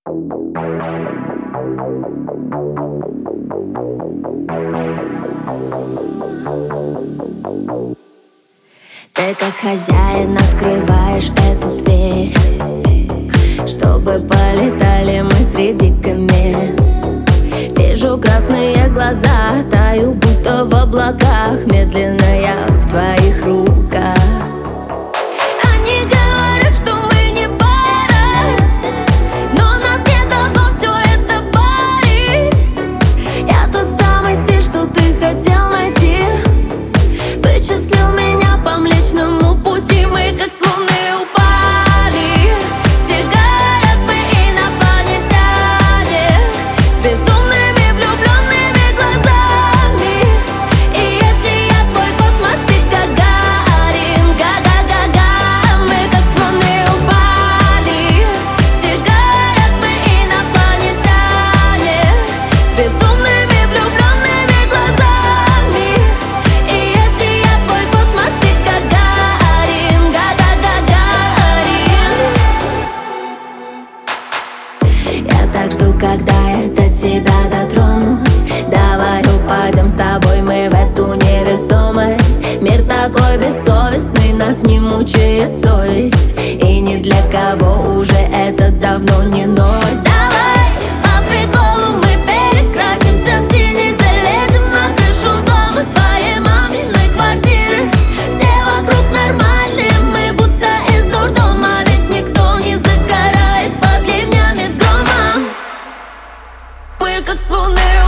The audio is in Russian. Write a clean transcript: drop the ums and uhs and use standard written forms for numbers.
Ты как хозяин открываешь эту дверь, чтобы полетали мы среди камер. Вижу красные глаза, таю будто в облаках. Медленно я в твоих руках. Они говорят, что мы не пара, но нас не должно все это парить. Я тот самый стиль, что ты хотел найти. Вычислил меня по Млечному пути. Мы как с луны упали. Все говорят, мы инопланетяне с безумными влюбленными глазами. И если я твой космос, ты Гагарин. Га-га-га-га. Мы как с луны упали. Все говорят, мы инопланетяне с безумными влюбленными глазами. И если я твой космос, ты Гагарин. Га-га-га-гарин. Я так жду, когда я до тебя дотронусь. Давай упадем с тобой мы в эту невесомость. Мир такой бессовестный, нас не мучает совесть. И ни для кого уже это давно не новость. Давай по приколу мы перекрасимся в синий. Залезем на крышу дома твоей маминой квартиры. Все вокруг нормальные, мы будто из дурдома. Ведь никто не загорает под ливнями с громом. Мы как с луны